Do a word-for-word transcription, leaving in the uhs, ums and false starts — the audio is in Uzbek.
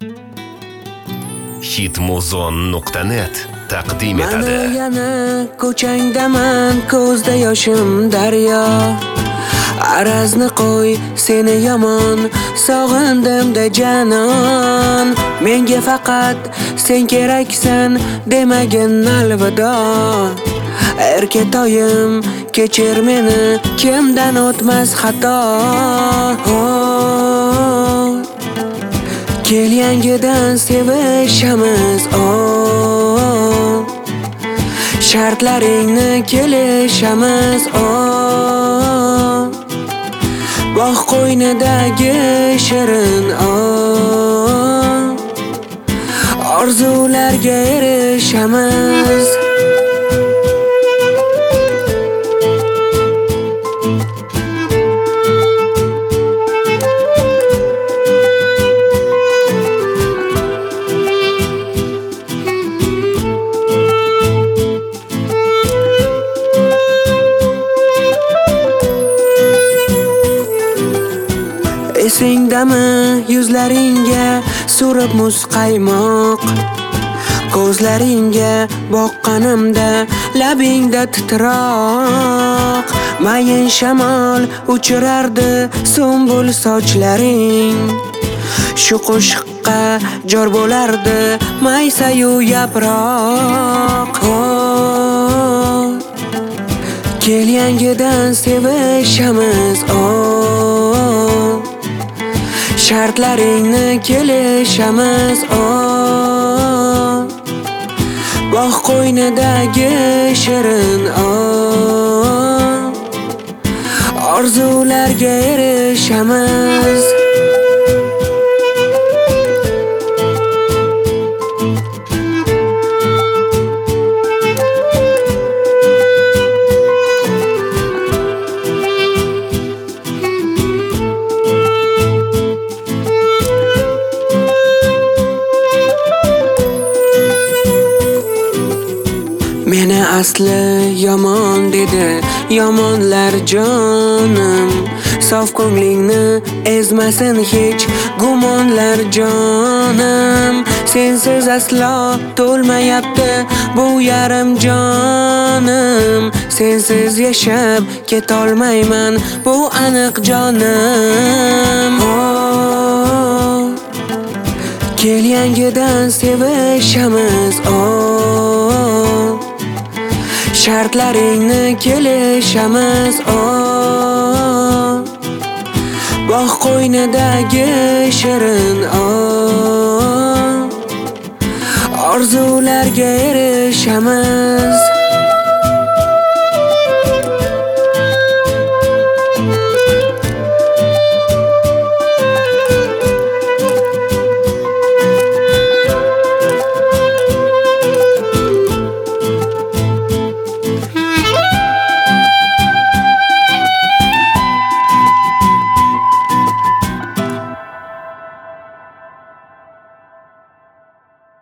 hitmuzon nuqta net taqdim etadi. Mana yana ko'changdaman, ko'zda yoshim daryo. Arazni qo'y, seni yomon sog'indim-da janon. Menga faqat sen keraksan, demagin alvido. Erkatoyim, kechir meni, kimdan o'tmas xato. Oh, kel yangidan sevishamiz, oh, shartlaringni kelishamiz, oh, bog' qo'ynidagi shirin, oh, orzularga erishamiz. Esingdami yuzlaringga surib muz qaymoq, ko'zlaringga boqqanimda labingda titroq. Mayin shamol uchirardi sumbul sochlaring, shu qo'shiqqa jor bo'lardi maysayu yaproq. Oh, kel yangidan sevishamiz, oh, shartlaringni kelishamiz, oh, bog' qo'ynidagi shirin, oh, orzularga erishamiz. Meni asli yomon dedi yomonlar jonim, sof ko'nglingni ezmasin hech gumonlar jonim. Sensiz aslo to'lmayapti bu yarim jonim, sensiz yashab ketolmayman bu aniq jonim. Oh, kel yangidan sevishamiz, oh, shartlaringni kelishamiz, oh, bog' qo'ynidagi shirin, oh, orzularga erishamiz.